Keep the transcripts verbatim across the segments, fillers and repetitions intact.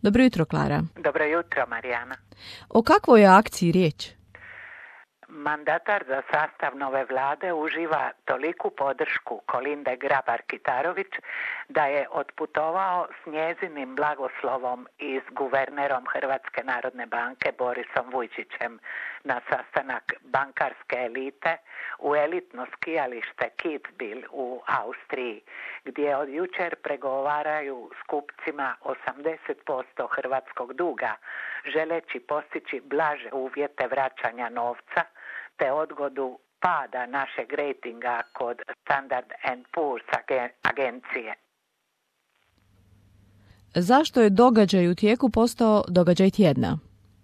Dobro jutro, Klara. Dobro jutro, Marijana. O kakvoj je akciji riječ? Mandatar za sastav nove vlade uživa toliku podršku Kolinde Grabar-Kitarović da je otputovao s njezinim blagoslovom i s guvernerom Hrvatske narodne banke Borisom Vujčićem na sastanak bankarske elite u elitno skijalište Kitzbühel u Austriji, gdje od jučer pregovaraju s kupcima osamdeset posto hrvatskog duga, želeći postići blaže uvjete vraćanja novca te odgodu pada našeg rejtinga kod Standard and Poor's agencije. Zašto je događaj u tijeku postao događaj tjedna?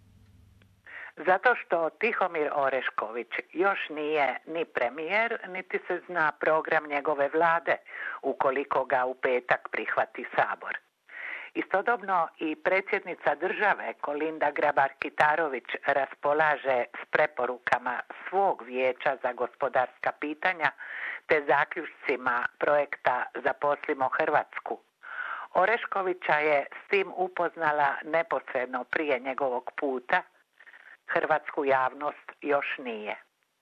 Zato što Tihomir Orešković još nije ni premijer, niti se zna program njegove vlade ukoliko ga u petak prihvati Sabor. Istodobno i predsjednica države Kolinda Grabar-Kitarović raspolaže s preporukama svog vijeća za gospodarska pitanja te zaključcima projekta Zaposlimo Hrvatsku. Oreškovića je s tim upoznala neposredno prije njegovog puta, hrvatsku javnost još nije.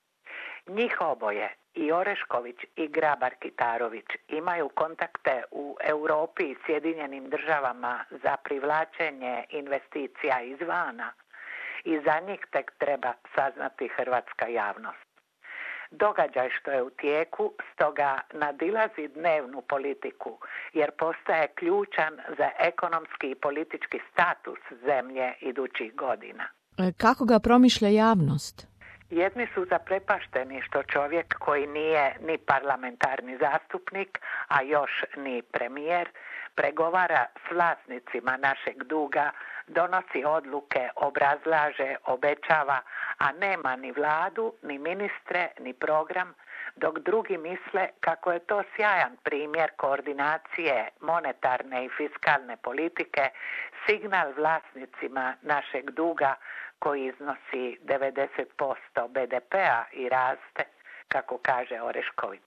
Njih oboje, i Orešković i Grabar-Kitarović, imaju kontakte u Europi i Sjedinjenim državama za privlačenje investicija izvana i za njih tek treba saznati hrvatska javnost. Događaj što je u tijeku stoga nadilazi dnevnu politiku jer postaje ključan za ekonomski i politički status zemlje idućih godina. Kako ga promišlja javnost? Jedni su zaprepašteni što čovjek koji nije ni parlamentarni zastupnik, a još ni premijer, pregovara s vlasnicima našeg duga, donosi odluke, obrazlaže, obećava, a nema ni vladu, ni ministre, ni program, dok drugi misle kako je to sjajan primjer koordinacije monetarne i fiskalne politike, signal vlasnicima našeg duga koji iznosi devedeset posto be de pea i raste, kako kaže Orešković.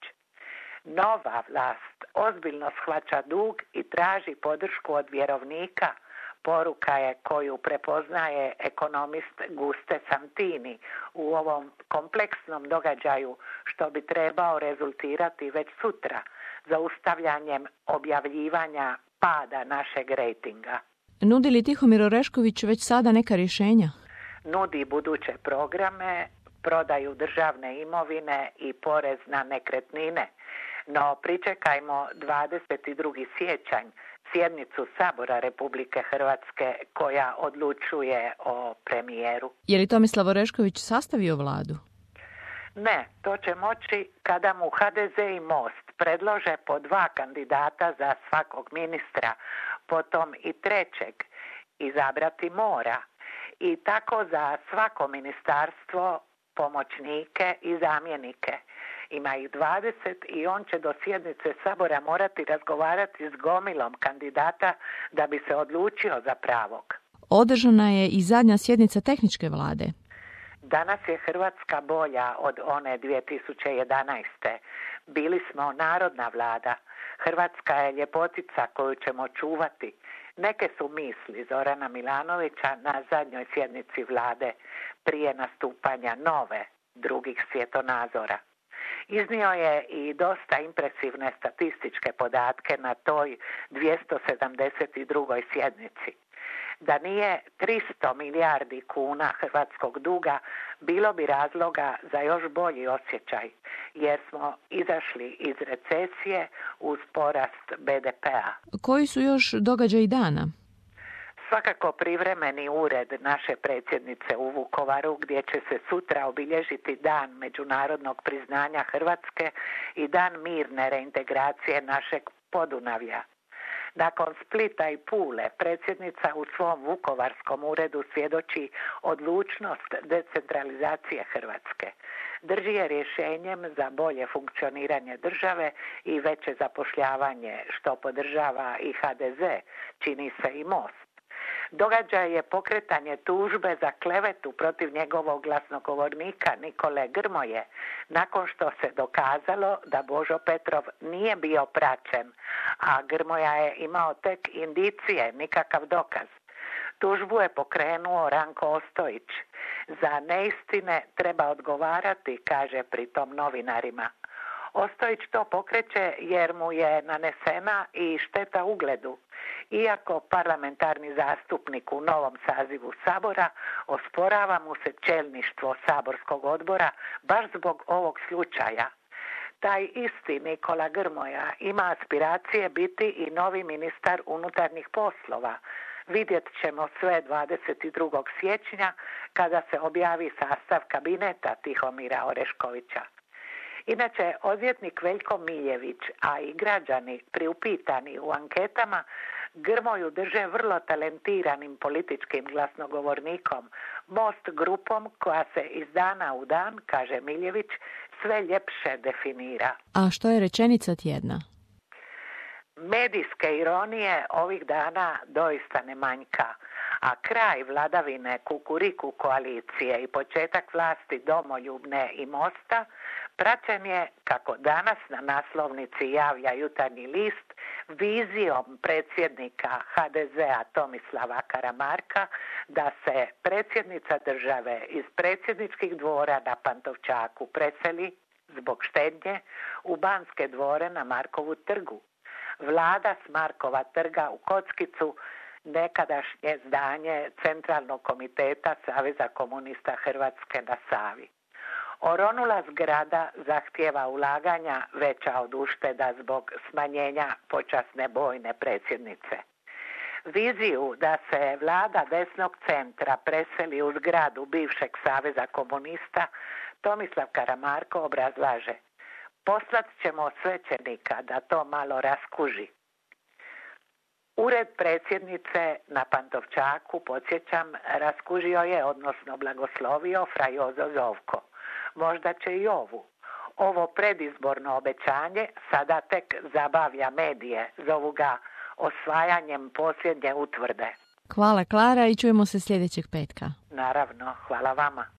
Nova vlast ozbiljno shvaća dug i traži podršku od vjerovnika. Poruka je koju prepoznaje ekonomist Guste Santini u ovom kompleksnom događaju što bi trebao rezultirati već sutra zaustavljanjem objavljivanja pada našeg rejtinga. Nudi li Tihomir Orešković već sada neka rješenja? Nudi buduće programe, prodaju državne imovine i porez na nekretnine. No pričekajmo dvadeset drugi siječanj, sjednicu Sabora Republike Hrvatske koja odlučuje o premijeru. Je li Tomislav Orešković sastavio vladu? Ne, to će moći kada mu ha de ze i Most predlože po dva kandidata za svakog ministra, potom i trećeg izabrati mora. I tako za svako ministarstvo, pomoćnike i zamjenike. Ima ih dvadeset i on će do sjednice Sabora morati razgovarati s gomilom kandidata da bi se odlučio za pravog. Održana je i zadnja sjednica tehničke vlade. Danas je Hrvatska bolja od one dvije tisuće jedanaeste. Bili smo narodna vlada. Hrvatska je ljepotica koju ćemo čuvati. Neke su misli Zorana Milanovića na zadnjoj sjednici vlade prije nastupanja nove drugih svjetonazora. Iznio je i dosta impresivne statističke podatke na toj dvjesto sedamdeset drugoj sjednici. Da nije tristo milijardi kuna hrvatskog duga, bilo bi razloga za još bolji osjećaj, jer smo izašli iz recesije uz porast be de pea. Koji su još događaji dana? Svakako privremeni ured naše predsjednice u Vukovaru, gdje će se sutra obilježiti dan međunarodnog priznanja Hrvatske i dan mirne reintegracije našeg Podunavlja. Nakon Splita i Pule, predsjednica u svom vukovarskom uredu svjedoči odlučnost decentralizacije Hrvatske. Drži je rješenjem za bolje funkcioniranje države i veće zapošljavanje, što podržava i ha de ze, čini se i Most. Događaj je pokretanje tužbe za klevetu protiv njegovog glasnogovornika Nikole Grmoje, nakon što se dokazalo da Božo Petrov nije bio praćen, a Grmoja je imao tek indicije, nikakav dokaz. Tužbu je pokrenuo Ranko Ostojić. Za neistine treba odgovarati, kaže pritom novinarima. Ostojić to pokreće jer mu je nanesena i šteta ugledu. Iako parlamentarni zastupnik u novom sazivu Sabora, osporava mu se čelništvo saborskog odbora baš zbog ovog slučaja. Taj isti Nikola Grmoja ima aspiracije biti i novi ministar unutarnjih poslova. Vidjet ćemo sve dvadeset drugog siječnja kada se objavi sastav kabineta Tihomira Oreškovića. Inače, odvjetnik Veljko Miljević, a i građani priupitani u anketama, Grmoju drže vrlo talentiranim političkim glasnogovornikom, Most grupom koja se iz dana u dan, kaže Miljević, sve ljepše definira. A što je rečenica tjedna? Medijske ironije ovih dana doista ne manjka, a kraj vladavine Kukuriku koalicije i početak vlasti Domoljubne i Mosta praćen je, kako danas na naslovnici javlja Jutarnji list, vizijom predsjednika ha de zea Tomislava Karamarka da se predsjednica države iz predsjedničkih dvora na Pantovčaku preseli zbog štednje u Banske dvore na Markovu trgu. Vlada s Markova trga u kockicu, nekadašnje zdanje Centralnog komiteta Saveza komunista Hrvatske na Savi. Oronula zgrada zahtijeva ulaganja veća od ušteda zbog smanjenja počasne bojne predsjednice. Viziju da se vlada desnog centra preseli u zgradu bivšeg Saveza komunista Tomislav Karamarko obrazlaže: poslat ćemo svećenika da to malo raskuži. Ured predsjednice na Pantovčaku, podsjećam, raskužio je, odnosno blagoslovio fra Jozo Zovko. Možda će i ovu. Ovo predizborno obećanje sada tek zabavlja medije, zovu ga osvajanjem posljednje utvrde. Hvala Klara i čujemo se sljedećeg petka. Naravno, hvala vama.